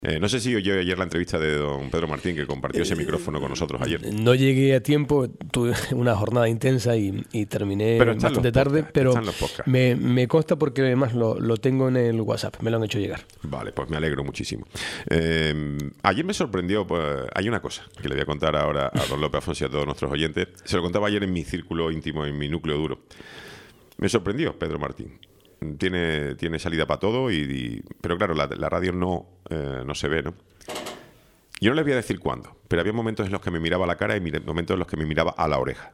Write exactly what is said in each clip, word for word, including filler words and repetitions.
Eh, no sé si oyó ayer la entrevista de don Pedro Martín, que compartió ese micrófono con nosotros ayer. No llegué a tiempo, tuve una jornada intensa y, y terminé pero bastante tarde, podcasts, pero me, me consta porque además lo, lo tengo en el WhatsApp, me lo han hecho llegar. Vale, pues me alegro muchísimo. Eh, ayer me sorprendió, pues, hay una cosa que le voy a contar ahora a don Lope Afonso y a todos nuestros oyentes. Se lo contaba ayer en mi círculo íntimo, en mi núcleo duro. Me sorprendió Pedro Martín. Tiene, tiene salida para todo, y, y, pero claro, la, la radio no, eh, no se ve, ¿no? Yo no les voy a decir cuándo, pero había momentos en los que me miraba a la cara y momentos en los que me miraba a la oreja.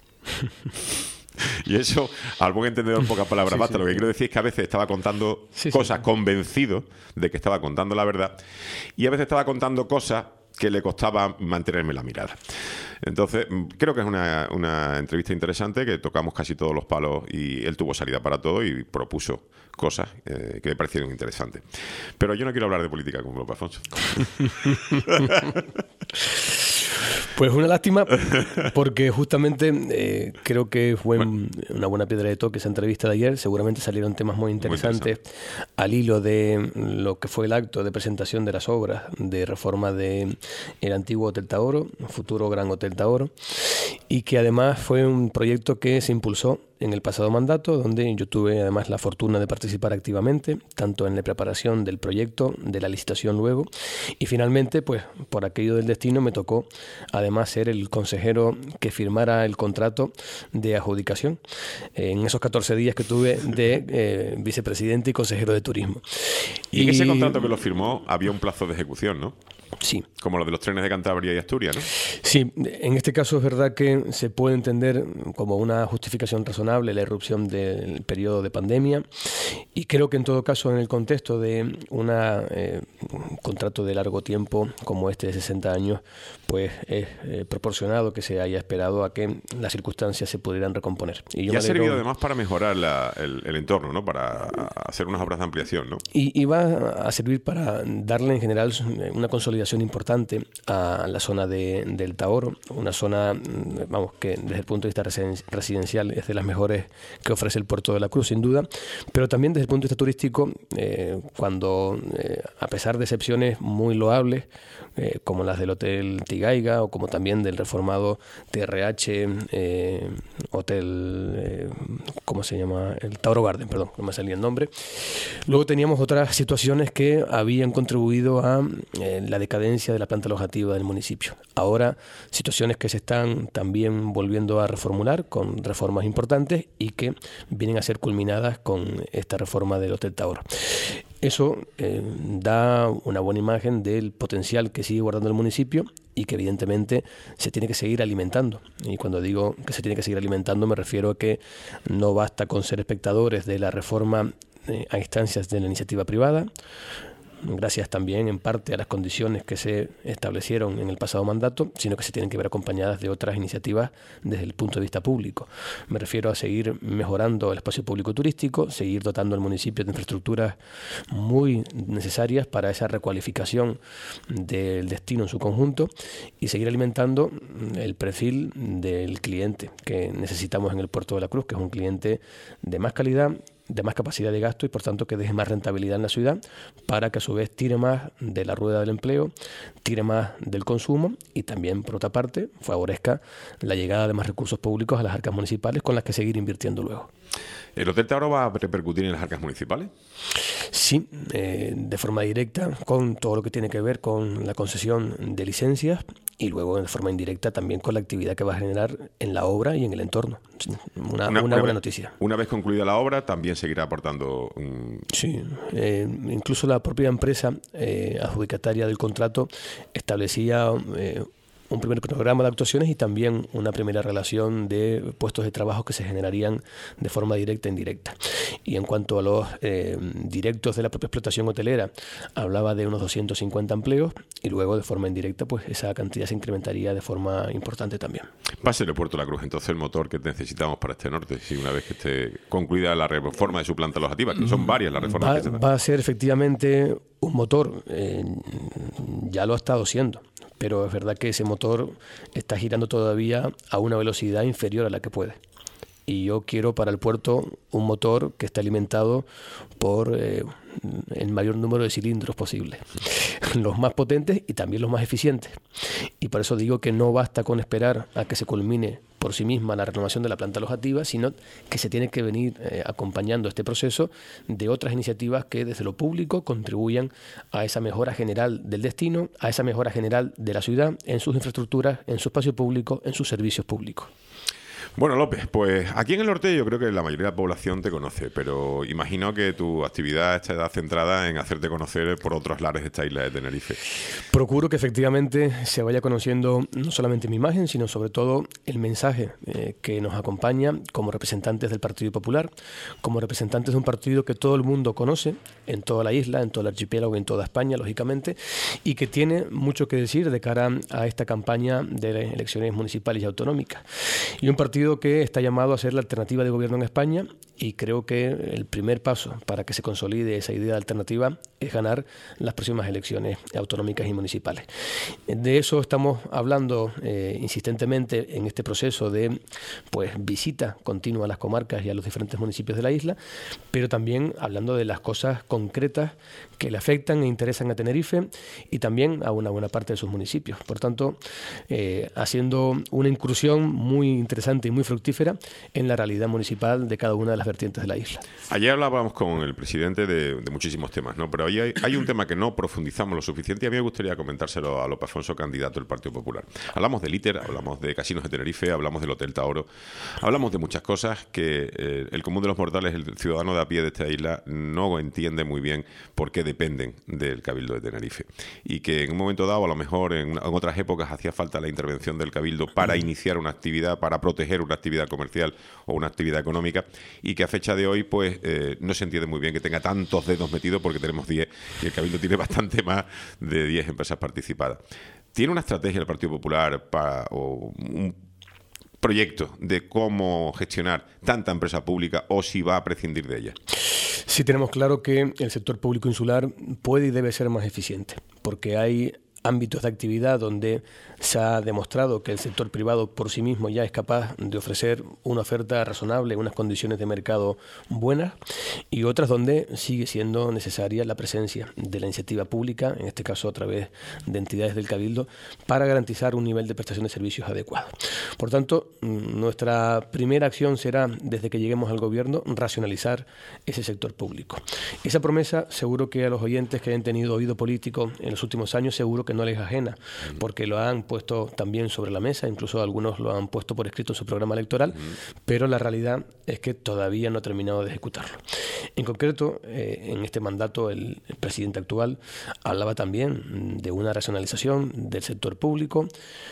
Y eso, al buen entendedor, pocas palabras sí, basta. sí, Lo que sí. quiero decir es que a veces estaba contando sí, cosas sí. convencido de que estaba contando la verdad, y a veces estaba contando cosas que le costaba mantenerme la mirada. Entonces, creo que es una, una entrevista interesante, que tocamos casi todos los palos y él tuvo salida para todo y propuso cosas eh, que me parecieron interesantes. Pero yo no quiero hablar de política con Lope Afonso. Pues una lástima, porque justamente eh, creo que fue bueno. una buena piedra de toque esa entrevista de ayer. Seguramente salieron temas muy interesantes muy interesante. al hilo de lo que fue el acto de presentación de las obras de reforma del antiguo Hotel Taoro, futuro Gran Hotel Taoro, y que además fue un proyecto que se impulsó en el pasado mandato, donde yo tuve además la fortuna de participar activamente, tanto en la preparación del proyecto, de la licitación luego, y finalmente, pues por aquello del destino, me tocó además ser el consejero que firmara el contrato de adjudicación eh, en esos catorce días que tuve de eh, vicepresidente y consejero de turismo. Y, y en ese contrato que lo firmó había un plazo de ejecución, ¿no? Sí. Como lo de los trenes de Cantabria y Asturias, ¿no? Sí, en este caso es verdad que se puede entender como una justificación razonable la irrupción del periodo de pandemia, y creo que en todo caso en el contexto de una, eh, un contrato de largo tiempo como este de sesenta años, pues es eh, proporcionado que se haya esperado a que las circunstancias se pudieran recomponer. Y, yo y ha alegro... servido además para mejorar la, el, el entorno, ¿no? Para hacer unas obras de ampliación, ¿no? Y, y va a servir para darle en general una consolidación importante a la zona de, del Taoro, una zona, vamos, que desde el punto de vista residencial es de las mejores que ofrece el Puerto de la Cruz, sin duda, pero también desde el punto de vista turístico, eh, cuando, eh, a pesar de excepciones muy loables, eh, como las del Hotel Tigaiga o como también del reformado T R H, eh, Hotel, eh, ¿cómo se llama? El Taoro Garden, perdón, no me salía el nombre. Luego teníamos otras situaciones que habían contribuido a eh, la decadencia de la planta alojativa del municipio. Ahora, situaciones que se están también volviendo a reformular con reformas importantes y que vienen a ser culminadas con esta reforma del Hotel Taoro. Eso eh, da una buena imagen del potencial que sigue guardando el municipio y que evidentemente se tiene que seguir alimentando. Y cuando digo que se tiene que seguir alimentando me refiero a que no basta con ser espectadores de la reforma eh, a instancias de la iniciativa privada, gracias también en parte a las condiciones que se establecieron en el pasado mandato, sino que se tienen que ver acompañadas de otras iniciativas desde el punto de vista público. Me refiero a seguir mejorando el espacio público turístico, seguir dotando al municipio de infraestructuras muy necesarias para esa recualificación del destino en su conjunto, y seguir alimentando el perfil del cliente que necesitamos en el Puerto de la Cruz, que es un cliente de más calidad, de más capacidad de gasto y por tanto que deje más rentabilidad en la ciudad, para que a su vez tire más de la rueda del empleo, tire más del consumo y también, por otra parte, favorezca la llegada de más recursos públicos a las arcas municipales con las que seguir invirtiendo luego. ¿El Hotel Taoro va a repercutir en las arcas municipales? Sí, eh, de forma directa, con todo lo que tiene que ver con la concesión de licencias, y luego de forma indirecta también con la actividad que va a generar en la obra y en el entorno. Una, una, una buena vez, noticia. Una vez concluida la obra, también seguirá aportando... Um... Sí, eh, incluso la propia empresa eh, adjudicataria del contrato establecía eh, un primer cronograma de actuaciones y también una primera relación de puestos de trabajo que se generarían de forma directa e indirecta. Y en cuanto a los eh, directos de la propia explotación hotelera, hablaba de unos doscientos cincuenta empleos, y luego de forma indirecta pues esa cantidad se incrementaría de forma importante también. Va a ser el Puerto de la Cruz entonces el motor que necesitamos para este norte, si una vez que esté concluida la reforma de su planta alojativa, que son varias las reformas va, que se dan. Va a ser efectivamente un motor, eh, ya lo ha estado siendo, pero es verdad que ese motor está girando todavía a una velocidad inferior a la que puede. y yo quiero para el puerto un motor que esté alimentado por eh, el mayor número de cilindros posible, los más potentes y también los más eficientes. Y por eso digo que no basta con esperar a que se culmine por sí misma la renovación de la planta alojativa, sino que se tiene que venir eh, acompañando este proceso de otras iniciativas que desde lo público contribuyan a esa mejora general del destino, a esa mejora general de la ciudad, en sus infraestructuras, en su espacio público, en sus servicios públicos. Bueno, López, pues aquí en el norte yo creo que la mayoría de la población te conoce, pero imagino que tu actividad está centrada en hacerte conocer por otros lares de esta isla de Tenerife. Procuro que efectivamente se vaya conociendo no solamente mi imagen, sino sobre todo el mensaje eh, que nos acompaña como representantes del Partido Popular, como representantes de un partido que todo el mundo conoce en toda la isla, en todo el archipiélago, en toda España, lógicamente, y que tiene mucho que decir de cara a esta campaña de las elecciones municipales y autonómicas. Y un partido que está llamado a ser la alternativa de gobierno en España, y creo que el primer paso para que se consolide esa idea de alternativa es ganar las próximas elecciones autonómicas y municipales. De eso estamos hablando eh, insistentemente en este proceso de pues visita continua a las comarcas y a los diferentes municipios de la isla, pero también hablando de las cosas concretas que le afectan e interesan a Tenerife y también a una buena parte de sus municipios. Por tanto, eh, haciendo una incursión muy interesante y muy fructífera en la realidad municipal de cada una de las vertientes de la isla. Ayer hablábamos con el presidente de, de muchísimos temas, ¿no? Pero hoy hay, hay un tema que no profundizamos lo suficiente y a mí me gustaría comentárselo a López Afonso, candidato del Partido Popular. Hablamos del ITER, hablamos de Casinos de Tenerife, hablamos del Hotel Taoro, hablamos de muchas cosas que eh, el común de los mortales, el ciudadano de a pie de esta isla, no entiende muy bien por qué dependen del Cabildo de Tenerife. Y que en un momento dado, a lo mejor en, en otras épocas, hacía falta la intervención del Cabildo para iniciar una actividad, para proteger una actividad comercial o una actividad económica, y que a fecha de hoy pues eh, no se entiende muy bien que tenga tantos dedos metidos, porque tenemos diez y el Cabildo tiene bastante más de diez empresas participadas. ¿Tiene una estrategia el Partido Popular para, o un proyecto de cómo gestionar tanta empresa pública, o si va a prescindir de ella? Sí, tenemos claro que el sector público insular puede y debe ser más eficiente, porque hay ámbitos de actividad donde se ha demostrado que el sector privado por sí mismo ya es capaz de ofrecer una oferta razonable, unas condiciones de mercado buenas, y otras donde sigue siendo necesaria la presencia de la iniciativa pública, en este caso a través de entidades del Cabildo, para garantizar un nivel de prestación de servicios adecuado. Por tanto, nuestra primera acción será, desde que lleguemos al gobierno, racionalizar ese sector público. Esa promesa, seguro que a los oyentes que hayan tenido oído político en los últimos años, seguro que no les es ajena, porque lo han puesto también sobre la mesa, incluso algunos lo han puesto por escrito en su programa electoral, uh-huh. Pero la realidad es que todavía no ha terminado de ejecutarlo. En concreto, eh, en este mandato, el, el presidente actual hablaba también de una racionalización del sector público.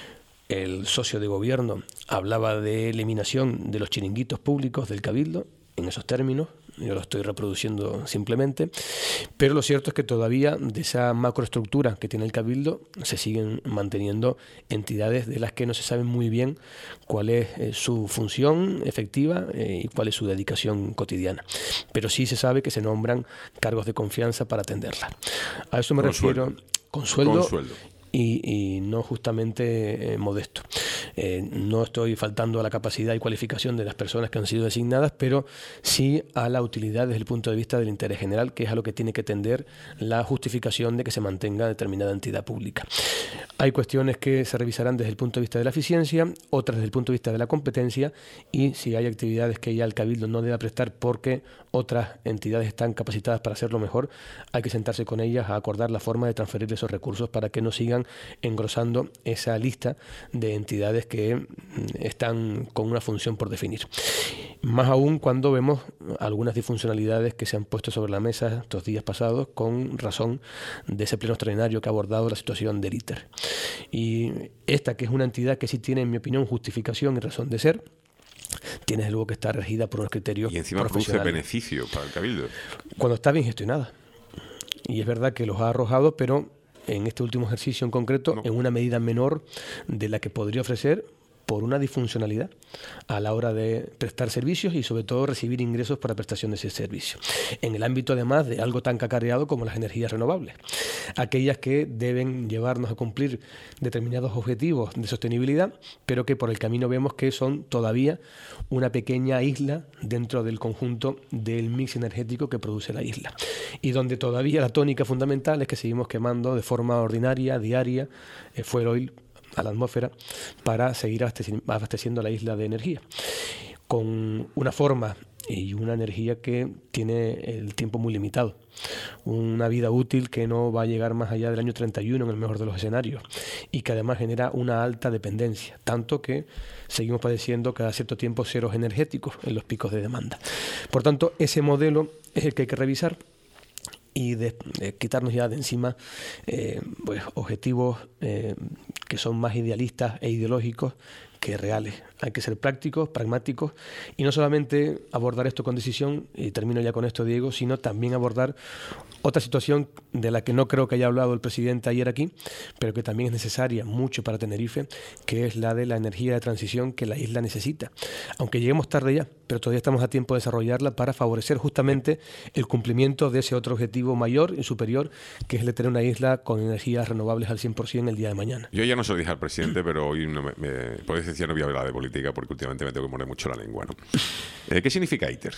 El socio de gobierno hablaba de eliminación de los chiringuitos públicos del Cabildo, en esos términos. Yo lo estoy reproduciendo simplemente, pero lo cierto es que todavía de esa macroestructura que tiene el Cabildo se siguen manteniendo entidades de las que no se sabe muy bien cuál es eh, su función efectiva eh, y cuál es su dedicación cotidiana, pero sí se sabe que se nombran cargos de confianza para atenderla. A eso me con refiero sueldo. con sueldo. Con sueldo. Y, y no justamente eh, modesto. Eh, no estoy faltando a la capacidad y cualificación de las personas que han sido designadas, pero sí a la utilidad desde el punto de vista del interés general, que es a lo que tiene que tender la justificación de que se mantenga determinada entidad pública. Hay cuestiones que se revisarán desde el punto de vista de la eficiencia, otras desde el punto de vista de la competencia, y si hay actividades que ya el Cabildo no debe prestar porque otras entidades están capacitadas para hacerlo mejor, hay que sentarse con ellas a acordar la forma de transferir esos recursos para que no sigan engrosando esa lista de entidades que están con una función por definir. Más aún cuando vemos algunas disfuncionalidades que se han puesto sobre la mesa estos días pasados con razón de ese pleno extraordinario que ha abordado la situación del ITER. Y esta, que es una entidad que sí tiene, en mi opinión, justificación y razón de ser, tiene desde luego que estar regida por unos criterios y encima profesionales. Produce beneficio para el Cabildo. Cuando está bien gestionada. Y es verdad que los ha arrojado, pero en este último ejercicio en concreto, no. en una medida menor de la que podría ofrecer por una disfuncionalidad a la hora de prestar servicios y sobre todo recibir ingresos para prestación de ese servicio. En el ámbito además de algo tan cacareado como las energías renovables, aquellas que deben llevarnos a cumplir determinados objetivos de sostenibilidad, pero que por el camino vemos que son todavía una pequeña isla dentro del conjunto del mix energético que produce la isla, y donde todavía la tónica fundamental es que seguimos quemando de forma ordinaria, diaria, eh, fuel oil a la atmósfera para seguir abasteci- abasteciendo la isla de energía, con una forma y una energía que tiene el tiempo muy limitado, una vida útil que no va a llegar más allá del año treinta y uno en el mejor de los escenarios, y que además genera una alta dependencia, tanto que seguimos padeciendo cada cierto tiempo ceros energéticos en los picos de demanda. Por tanto, ese modelo es el que hay que revisar y de, de quitarnos ya de encima eh, pues, objetivos eh, que son más idealistas e ideológicos que reales. Hay que ser prácticos, pragmáticos, y no solamente abordar esto con decisión, y termino ya con esto, Diego, sino también abordar otra situación de la que no creo que haya hablado el presidente ayer aquí, pero que también es necesaria mucho para Tenerife, que es la de la energía de transición que la isla necesita. Aunque lleguemos tarde ya, pero todavía estamos a tiempo de desarrollarla para favorecer justamente el cumplimiento de ese otro objetivo mayor y superior, que es el de tener una isla con energías renovables al cien por ciento el día de mañana. Yo ya no se lo dije al presidente, pero hoy no me, me, por decisión no voy a hablar de política porque últimamente me tengo que poner mucho la lengua, ¿no? Eh, ¿Qué significa ITER?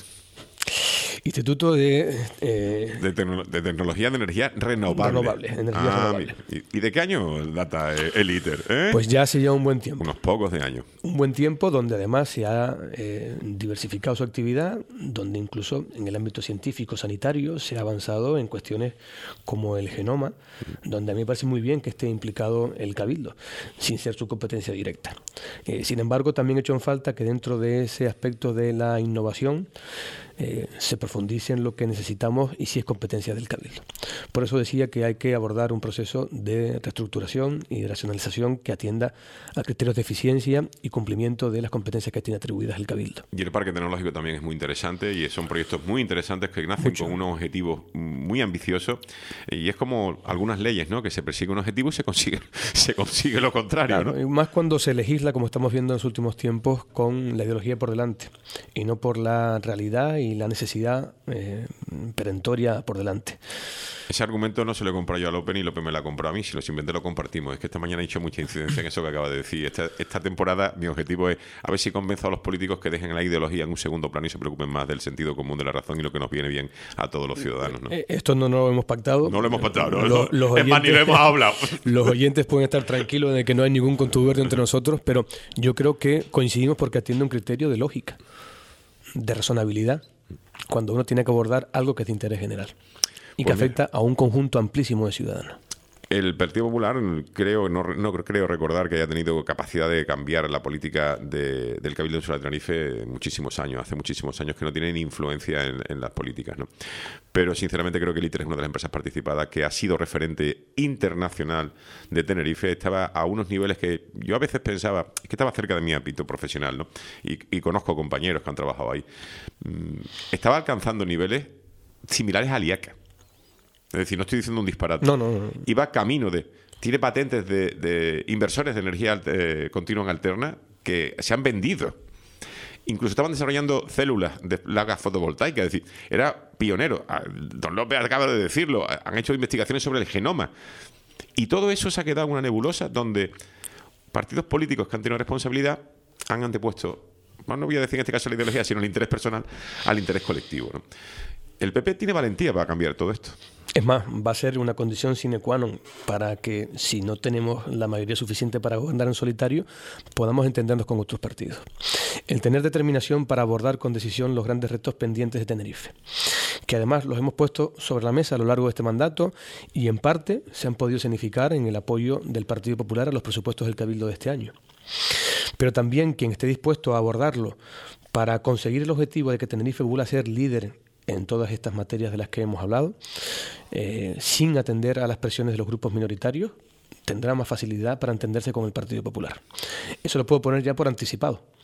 Instituto de... Eh, de, tecno de Tecnología de Energía Renovable. Renovable, energía ah, renovable. ¿Y, ¿Y de qué año data el ITER? ¿Eh? Pues ya hace ya un buen tiempo. Unos pocos de años. Un buen tiempo donde además se ha eh, diversificado su actividad, donde incluso en el ámbito científico sanitario se ha avanzado en cuestiones como el genoma, donde a mí me parece muy bien que esté implicado el Cabildo, sin ser su competencia directa. Eh, sin embargo, también he hecho en falta que dentro de ese aspecto de la innovación Eh, se profundice en lo que necesitamos y si es competencia del Cabildo. Por eso decía que hay que abordar un proceso de reestructuración y de racionalización que atienda a criterios de eficiencia y cumplimiento de las competencias que tiene atribuidas el Cabildo. Y el parque tecnológico también es muy interesante y son proyectos muy interesantes que nacen Mucho. con unos objetivos muy ambiciosos, y es como algunas leyes, ¿no? Que se persigue un objetivo y se consigue, se consigue lo contrario, Claro, ¿no? y más cuando se legisla, como estamos viendo en los últimos tiempos, con la ideología por delante y no por la realidad y la necesidad eh, perentoria por delante. Ese argumento no se lo he comprado yo a López ni López me lo ha comprado a mí, si lo simplemente lo compartimos. Es que esta mañana he hecho mucha incidencia en eso que acaba de decir. Esta, esta temporada mi objetivo es a ver si convenzo a los políticos que dejen la ideología en un segundo plano y se preocupen más del sentido común, de la razón y lo que nos viene bien a todos los ciudadanos, ¿no? Esto no, no lo hemos pactado. No lo hemos pactado, ¿no? Los, los es más, ni lo hemos hablado. Los oyentes pueden estar tranquilos de que no hay ningún contubernio entre nosotros, pero yo creo que coincidimos porque atiende un criterio de lógica, de razonabilidad, cuando uno tiene que abordar algo que es de interés general y que Pues mira, afecta a un conjunto amplísimo de ciudadanos. El Partido Popular, creo no, no creo recordar que haya tenido capacidad de cambiar la política de, del Cabildo Insular de Tenerife en muchísimos años. Hace muchísimos años que no tiene ni influencia en, en las políticas, ¿no? Pero sinceramente creo que el ITER es una de las empresas participadas que ha sido referente internacional de Tenerife. Estaba a unos niveles que yo a veces pensaba que estaba cerca de mi ámbito profesional, ¿no? Y, y conozco compañeros que han trabajado ahí. Estaba alcanzando niveles similares a IACA. Es decir, no estoy diciendo un disparate. No, no, no. Y va camino de... Tiene patentes de, de inversores de energía eh, continua en alterna que se han vendido. Incluso estaban desarrollando células de placas fotovoltaicas. Es decir, era pionero. Don López acaba de decirlo. Han hecho investigaciones sobre el genoma. Y todo eso se ha quedado en una nebulosa donde partidos políticos que han tenido responsabilidad han antepuesto, bueno, no voy a decir en este caso la ideología, sino el interés personal al interés colectivo, ¿no? El P P tiene valentía para cambiar todo esto. Es más, va a ser una condición sine qua non para que, si no tenemos la mayoría suficiente para gobernar en solitario, podamos entendernos con otros partidos. El tener determinación para abordar con decisión los grandes retos pendientes de Tenerife, que además los hemos puesto sobre la mesa a lo largo de este mandato y en parte se han podido significar en el apoyo del Partido Popular a los presupuestos del Cabildo de este año. Pero también quien esté dispuesto a abordarlo para conseguir el objetivo de que Tenerife vuelva a ser líder en todas estas materias de las que hemos hablado, eh, sin atender a las presiones de los grupos minoritarios, tendrá más facilidad para entenderse con el Partido Popular. Eso lo puedo poner ya por anticipado.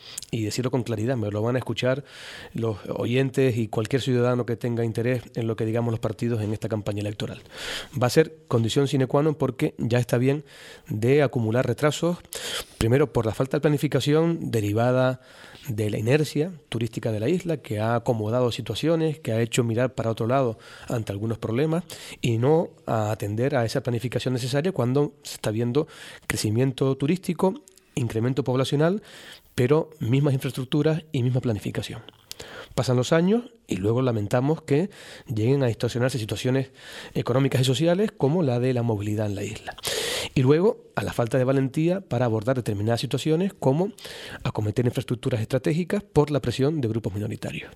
y decirlo con claridad, me lo van a escuchar los oyentes y cualquier ciudadano que tenga interés en lo que digamos los partidos en esta campaña electoral. Va a ser condición sine qua non porque ya está bien de acumular retrasos, primero por la falta de planificación derivada de la inercia turística de la isla, que ha acomodado situaciones, que ha hecho mirar para otro lado ante algunos problemas y no a atender a esa planificación necesaria cuando se está viendo crecimiento turístico, incremento poblacional, pero mismas infraestructuras y misma planificación. Pasan los años y luego lamentamos que lleguen a distorsionarse situaciones económicas y sociales como la de la movilidad en la isla. Y luego a la falta de valentía para abordar determinadas situaciones como acometer infraestructuras estratégicas por la presión de grupos minoritarios.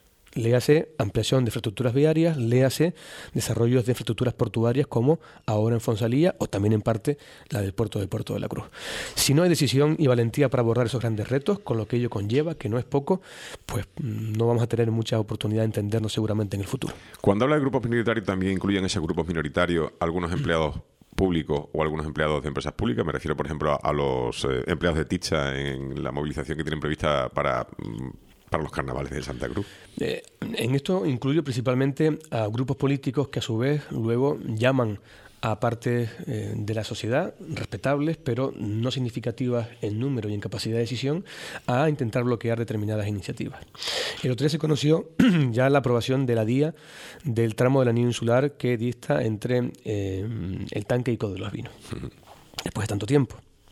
Léase ampliación de infraestructuras viarias, léase desarrollos de infraestructuras portuarias como ahora en Fonsalía o también en parte la del puerto de Puerto de la Cruz. Si no hay decisión y valentía para abordar esos grandes retos, con lo que ello conlleva, que no es poco, pues no vamos a tener mucha oportunidad de entendernos seguramente en el futuro. Cuando habla de grupos minoritarios, también incluyen esos grupos minoritarios algunos empleados públicos o algunos empleados de empresas públicas. Me refiero, por ejemplo, a, a los eh, empleados de Ticha en la movilización que tienen prevista para... para los carnavales de Santa Cruz. Eh, en esto incluyo principalmente a grupos políticos que a su vez luego llaman a partes eh, de la sociedad, respetables, pero no significativas en número y en capacidad de decisión, a intentar bloquear determinadas iniciativas. El otro día se conoció ya la aprobación de la D I A del tramo del anillo insular que dista entre eh, el tanque y Cod de los Vinos. Después de tanto tiempo.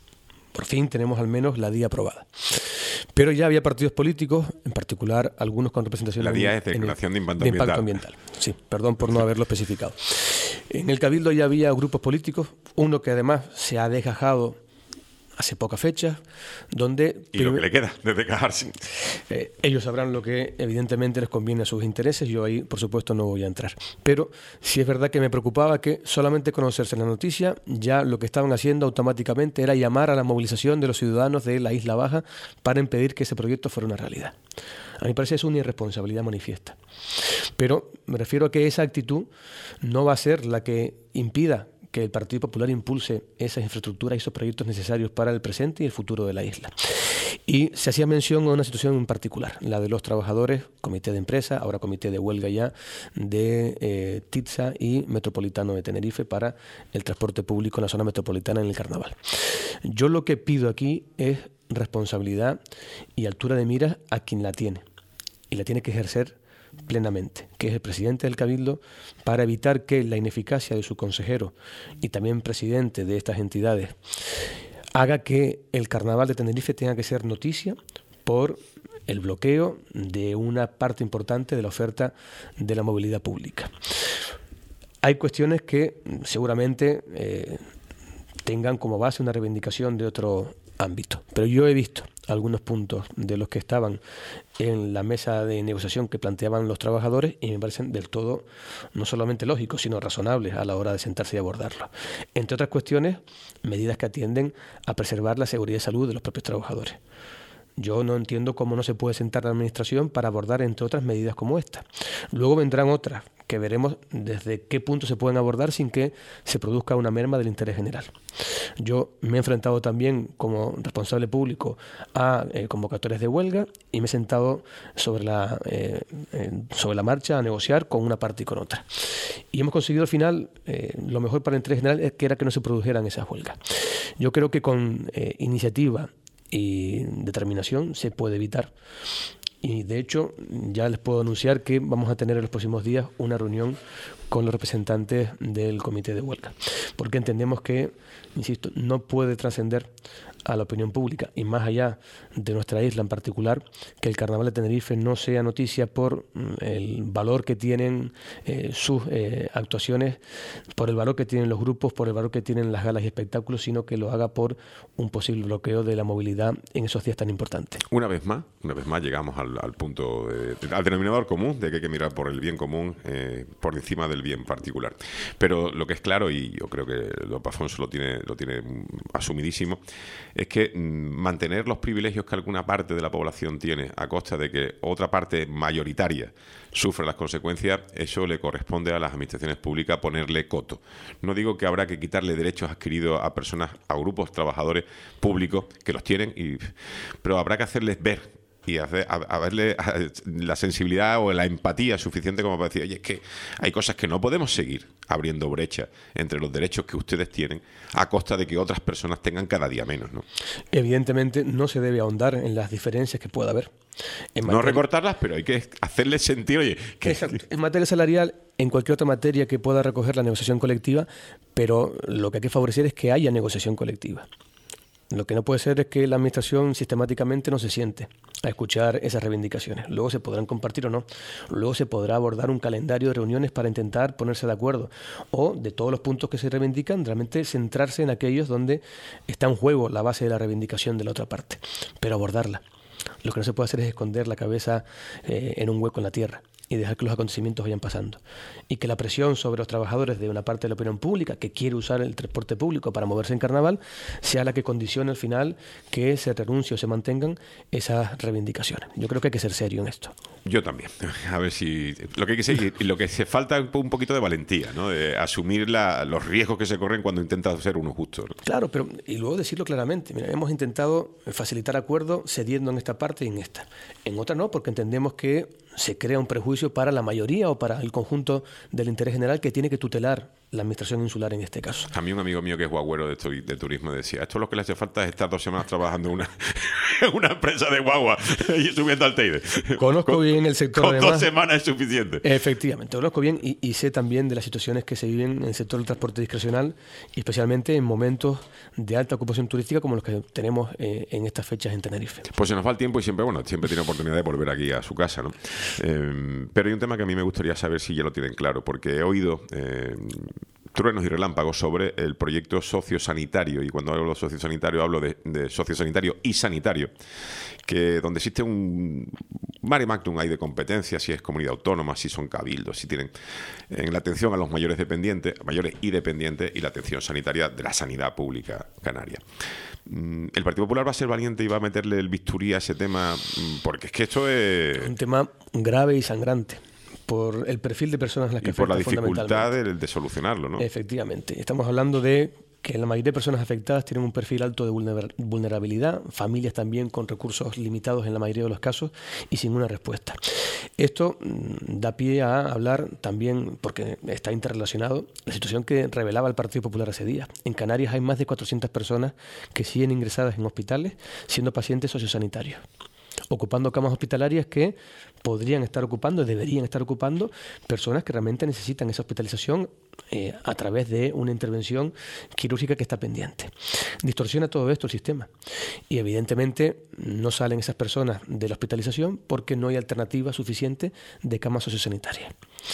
Por fin tenemos al menos la D I A aprobada. Pero ya había partidos políticos, en particular algunos con representación... La D I A en, es Declaración de Impacto de Ambiental. impacto ambiental. Sí, perdón por no haberlo especificado. En el Cabildo ya había grupos políticos, uno que además se ha desgajado hace pocas fechas, donde... Y lo que le queda desde quejarse. Eh, ellos sabrán lo que evidentemente les conviene a sus intereses, yo ahí por supuesto no voy a entrar. Pero sí es verdad que me preocupaba que solamente conocerse la noticia, ya lo que estaban haciendo automáticamente era llamar a la movilización de los ciudadanos de la Isla Baja para impedir que ese proyecto fuera una realidad. A mí me parece que es una irresponsabilidad manifiesta. Pero me refiero a que esa actitud no va a ser la que impida que el Partido Popular impulse esas infraestructuras y esos proyectos necesarios para el presente y el futuro de la isla. Y se hacía mención a una situación en particular, la de los trabajadores, comité de empresa, ahora comité de huelga ya, de eh, Titsa y Metropolitano de Tenerife para el transporte público en la zona metropolitana en el carnaval. Yo lo que pido aquí es responsabilidad y altura de miras a quien la tiene, y la tiene que ejercer plenamente, que es el presidente del Cabildo, para evitar que la ineficacia de su consejero y también presidente de estas entidades haga que el carnaval de Tenerife tenga que ser noticia por el bloqueo de una parte importante de la oferta de la movilidad pública. Hay cuestiones que seguramente eh, tengan como base una reivindicación de otro ámbito, pero yo he visto algunos puntos de los que estaban en la mesa de negociación que planteaban los trabajadores y me parecen del todo no solamente lógicos, sino razonables a la hora de sentarse y abordarlo. Entre otras cuestiones, medidas que atienden a preservar la seguridad y salud de los propios trabajadores. Yo no entiendo cómo no se puede sentar la Administración para abordar, entre otras, medidas como esta. Luego vendrán otras, que veremos desde qué punto se pueden abordar sin que se produzca una merma del interés general. Yo me he enfrentado también como responsable público a eh, convocatorias de huelga y me he sentado sobre la, eh, eh, sobre la marcha a negociar con una parte y con otra. Y hemos conseguido al final eh, lo mejor para el interés general, es que era que no se produjeran esas huelgas. Yo creo que con eh, iniciativa y determinación se puede evitar. Y de hecho ya les puedo anunciar que vamos a tener en los próximos días una reunión con los representantes del comité de huelga, porque entendemos que, insisto, no puede trascender a la opinión pública y más allá de nuestra isla en particular, que el Carnaval de Tenerife no sea noticia por el valor que tienen eh, sus eh, actuaciones, por el valor que tienen los grupos, por el valor que tienen las galas y espectáculos, sino que lo haga por un posible bloqueo de la movilidad en esos días tan importantes. Una vez más, una vez más llegamos al, al punto, de, al denominador común de que hay que mirar por el bien común eh, por encima de del bien particular. Pero lo que es claro, y yo creo que López Afonso lo tiene, lo tiene asumidísimo, es que mantener los privilegios que alguna parte de la población tiene a costa de que otra parte mayoritaria sufra las consecuencias, eso le corresponde a las administraciones públicas ponerle coto. No digo que habrá que quitarle derechos adquiridos a personas, a grupos trabajadores públicos que los tienen, y, pero habrá que hacerles ver y hacer, a, a verle a, la sensibilidad o la empatía suficiente como para decir, oye, es que hay cosas que no podemos seguir abriendo brecha entre los derechos que ustedes tienen a costa de que otras personas tengan cada día menos, ¿no? Evidentemente no se debe ahondar en las diferencias que pueda haber. En no materia... recortarlas, pero hay que hacerles sentir, oye, que... Exacto. En materia salarial, en cualquier otra materia que pueda recoger la negociación colectiva, pero lo que hay que favorecer es que haya negociación colectiva. Lo que no puede ser es que la administración sistemáticamente no se siente a escuchar esas reivindicaciones. Luego se podrán compartir o no. Luego se podrá abordar un calendario de reuniones para intentar ponerse de acuerdo. O, de todos los puntos que se reivindican, realmente centrarse en aquellos donde está en juego la base de la reivindicación de la otra parte. Pero abordarla. Lo que no se puede hacer es esconder la cabeza eh, en un hueco en la tierra y dejar que los acontecimientos vayan pasando. Y que la presión sobre los trabajadores de una parte de la opinión pública que quiere usar el transporte público para moverse en carnaval sea la que condicione al final que se renuncie o se mantengan esas reivindicaciones. Yo creo que hay que ser serio en esto. Yo también. A ver si... Lo que hay que ser, y lo que se falta es un poquito de valentía, ¿no? De asumir la, los riesgos que se corren cuando intenta ser uno justo, ¿no? Claro, pero y luego decirlo claramente. Mira, hemos intentado facilitar acuerdos cediendo en esta parte y en esta. En otra no, porque entendemos que se crea un prejuicio para la mayoría o para el conjunto del interés general que tiene que tutelar la administración insular en este caso. A mí un amigo mío que es guaguero de, de turismo decía, esto lo que le hace falta es estar dos semanas trabajando en una, una empresa de guagua y subiendo al Teide. Conozco con, bien el sector. Con además, dos semanas es suficiente. Efectivamente, conozco bien y, y sé también de las situaciones que se viven en el sector del transporte discrecional y especialmente en momentos de alta ocupación turística como los que tenemos eh, en estas fechas en Tenerife. Pues se nos va el tiempo y siempre, bueno, siempre tiene oportunidad de volver aquí a su casa, ¿no? Eh, pero hay un tema que a mí me gustaría saber si ya lo tienen claro, porque he oído eh, truenos y relámpagos sobre el proyecto sociosanitario, y cuando hablo de sociosanitario hablo de, de sociosanitario y sanitario, que donde existe un mare magnum hay de competencias, si es comunidad autónoma, si son cabildos, si tienen en la atención a los mayores dependientes, mayores y dependientes, y la atención sanitaria de la sanidad pública canaria. ¿El Partido Popular va a ser valiente y va a meterle el bisturí a ese tema? Porque es que esto es... un tema grave y sangrante por el perfil de personas a las que y por la afecta dificultad de, de solucionarlo, ¿no? Efectivamente. Estamos hablando de que la mayoría de personas afectadas tienen un perfil alto de vulnerabilidad, familias también con recursos limitados en la mayoría de los casos y sin una respuesta. Esto da pie a hablar también, porque está interrelacionado, la situación que revelaba el Partido Popular ese día. En Canarias hay más de cuatrocientas personas que siguen ingresadas en hospitales siendo pacientes sociosanitarios, ocupando camas hospitalarias que podrían estar ocupando, deberían estar ocupando personas que realmente necesitan esa hospitalización eh, a través de una intervención quirúrgica que está pendiente. Distorsiona todo esto el sistema y evidentemente no salen esas personas de la hospitalización porque no hay alternativa suficiente de camas sociosanitarias.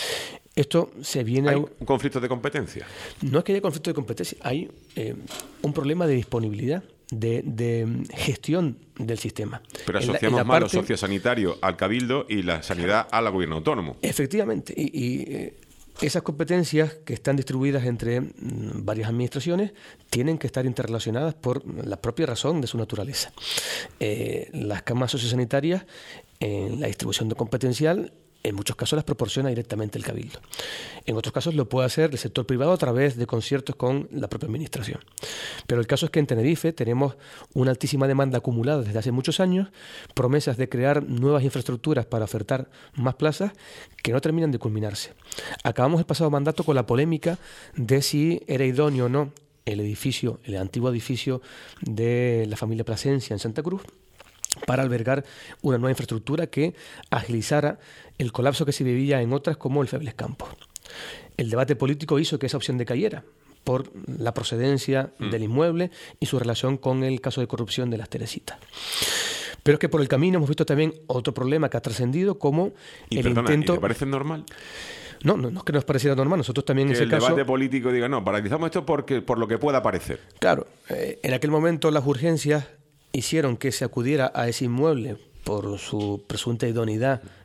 Esto se viene... ¿Hay un conflicto de competencia? No es que haya conflicto de competencia, hay eh, un problema de disponibilidad. De, de gestión del sistema. Pero asociamos en la, en la mal parte, lo sociosanitario al cabildo y la sanidad al gobierno autónomo. Efectivamente. Y, y eh, esas competencias que están distribuidas entre mm, varias administraciones tienen que estar interrelacionadas por la propia razón de su naturaleza. Eh, las camas sociosanitarias, en la distribución de competencial, en muchos casos las proporciona directamente el Cabildo. En otros casos lo puede hacer el sector privado a través de conciertos con la propia administración. Pero el caso es que en Tenerife tenemos una altísima demanda acumulada desde hace muchos años, promesas de crear nuevas infraestructuras para ofertar más plazas que no terminan de culminarse. Acabamos el pasado mandato con la polémica de si era idóneo o no el edificio, el antiguo edificio de la familia Plasencia en Santa Cruz, para albergar una nueva infraestructura que agilizara el colapso que se vivía en otras como el Febles Campos. El debate político hizo que esa opción decayera por la procedencia mm. del inmueble y su relación con el caso de corrupción de las Teresitas. Pero es que por el camino hemos visto también otro problema que ha trascendido como y el perdona, intento... ¿y te parece normal? No, no, no es que nos pareciera normal. Nosotros también que en ese el caso... debate político diga, no, paralizamos esto porque, por lo que pueda parecer. Claro, eh, en aquel momento las urgencias hicieron que se acudiera a ese inmueble por su presunta idoneidad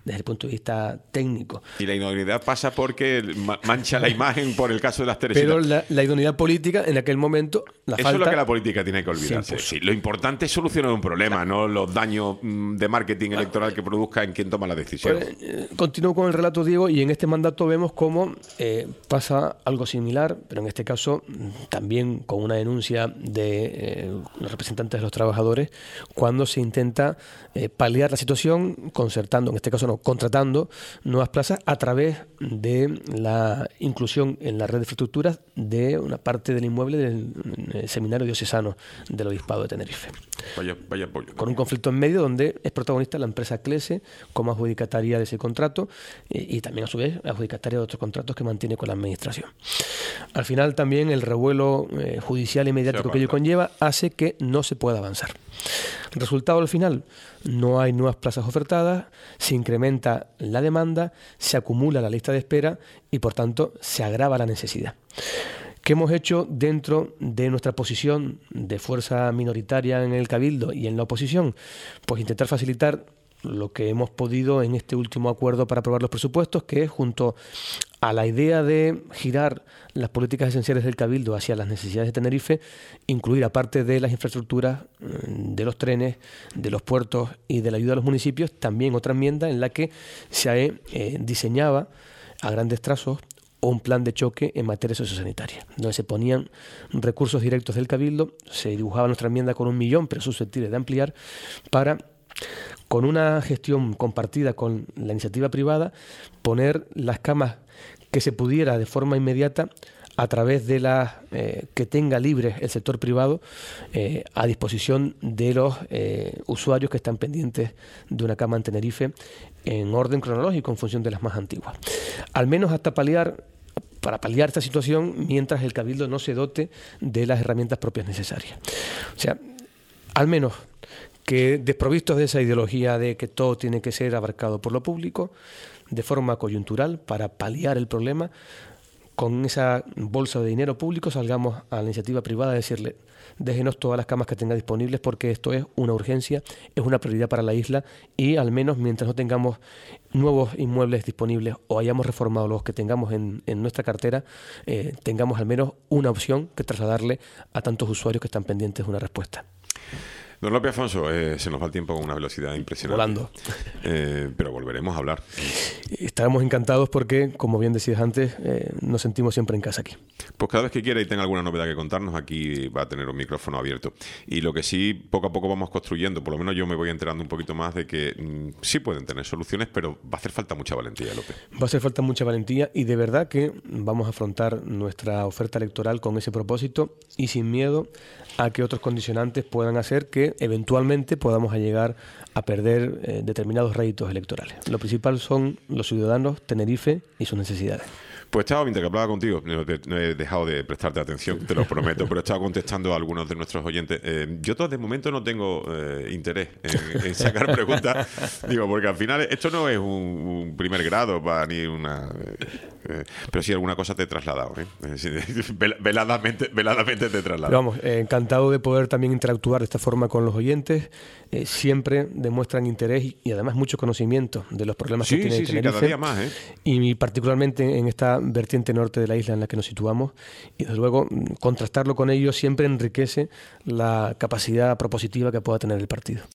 desde el punto de vista técnico. Y la idoneidad pasa porque mancha la imagen por el caso de las Teresitas. Pero la, la idoneidad política en aquel momento, la Eso falta... es lo que la política tiene que olvidarse. Sí, lo importante es solucionar un problema, claro. No los daños de marketing electoral que produzca en quien toma la decisión. Pues, eh, continúo con el relato, Diego, y en este mandato vemos cómo eh, pasa algo similar, pero en este caso también con una denuncia de eh, los representantes de los trabajadores, cuando se intenta eh, paliar la situación concertando, en este caso no, contratando nuevas plazas a través de la inclusión en la red de infraestructuras de una parte del inmueble del eh, seminario diocesano del Obispado de Tenerife. Vaya, vaya pollo. Con un conflicto en medio donde es protagonista la empresa Clese como adjudicataria de ese contrato eh, y también a su vez adjudicataria de otros contratos que mantiene con la administración. Al final también el revuelo eh, judicial y mediático que ello conlleva hace que no se pueda avanzar. Resultado al final, no hay nuevas plazas ofertadas, se incrementa la demanda, se acumula la lista de espera y por tanto se agrava la necesidad. ¿Qué hemos hecho dentro de nuestra posición de fuerza minoritaria en el Cabildo y en la oposición? Pues intentar facilitar lo que hemos podido en este último acuerdo para aprobar los presupuestos, que es junto a la idea de girar las políticas esenciales del Cabildo hacia las necesidades de Tenerife, incluir aparte de las infraestructuras, de los trenes, de los puertos y de la ayuda a los municipios, también otra enmienda en la que se eh, diseñaba a grandes trazos un plan de choque en materia sociosanitaria, donde se ponían recursos directos del Cabildo, se dibujaba nuestra enmienda con un millón, pero susceptible de ampliar, para, con una gestión compartida con la iniciativa privada, poner las camas que se pudiera de forma inmediata a través de las eh, que tenga libres el sector privado eh, a disposición de los eh, usuarios que están pendientes de una cama en Tenerife en orden cronológico en función de las más antiguas. Al menos hasta paliar, para paliar esta situación mientras el Cabildo no se dote de las herramientas propias necesarias. O sea, al menos que desprovistos de esa ideología de que todo tiene que ser abarcado por lo público, de forma coyuntural, para paliar el problema, con esa bolsa de dinero público salgamos a la iniciativa privada a decirle: déjenos todas las camas que tenga disponibles porque esto es una urgencia, es una prioridad para la isla y al menos mientras no tengamos nuevos inmuebles disponibles o hayamos reformado los que tengamos en, en nuestra cartera, eh, tengamos al menos una opción que trasladarle a tantos usuarios que están pendientes de una respuesta. Don Lope Afonso, eh, se nos va el tiempo con una velocidad impresionante. Volando. Eh, pero volveremos a hablar. Estaremos encantados porque, como bien decías antes, eh, nos sentimos siempre en casa aquí. Pues cada vez que quiera y tenga alguna novedad que contarnos, aquí va a tener un micrófono abierto. Y lo que sí, poco a poco vamos construyendo, por lo menos yo me voy enterando un poquito más de que mmm, sí pueden tener soluciones, pero va a hacer falta mucha valentía, Lope. Va a hacer falta mucha valentía y de verdad que vamos a afrontar nuestra oferta electoral con ese propósito y sin miedo a que otros condicionantes puedan hacer que eventualmente podamos llegar a perder eh, determinados réditos electorales. Lo principal son los ciudadanos, Tenerife y sus necesidades. Pues estaba, mientras que hablaba contigo, no, no he dejado de prestarte atención, te lo prometo, pero he estado contestando a algunos de nuestros oyentes. Eh, yo todo de momento no tengo eh, interés en, en sacar preguntas, digo, porque al final esto no es un, un primer grado para ni una... Eh, pero sí alguna cosa te he trasladado, ¿eh? veladamente, veladamente te he trasladado. Pero vamos, eh, encantado de poder también interactuar de esta forma con los oyentes. Eh, siempre demuestran interés y, y además mucho conocimiento de los problemas sí, que tiene sí, Tenerife. Sí, cada día más, ¿eh? Y particularmente en esta vertiente norte de la isla en la que nos situamos. Y desde luego, contrastarlo con ellos siempre enriquece la capacidad propositiva que pueda tener el partido.